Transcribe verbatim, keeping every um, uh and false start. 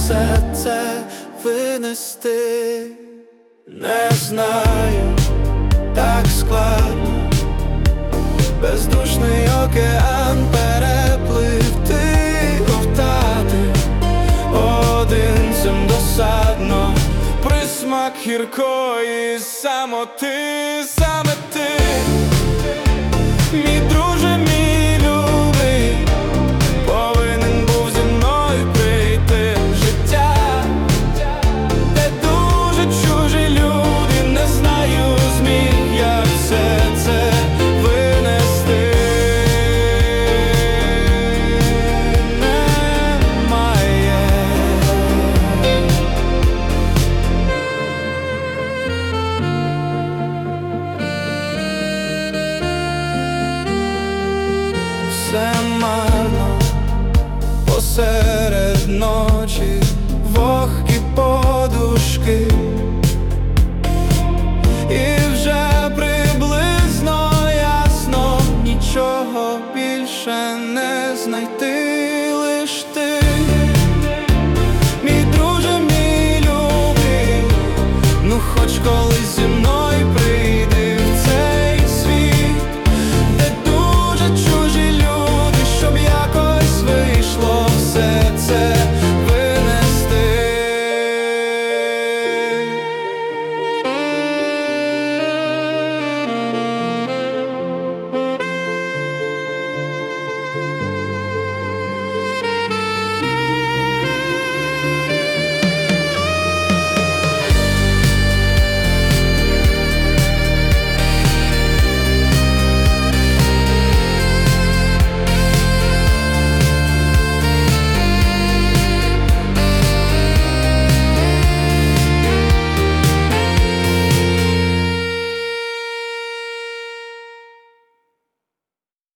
все це винести. Не знаю, так складно бездушний океан перепливти, ковтати одинцем досадно присмак гіркої самоти. Саме ти, мій друже, мій любий, повинен був зі мною прийти в життя, де дуже чужі люди, не знаю, зміг як все це винести. Немає. Все марно посеред ночі, вогкі подушки.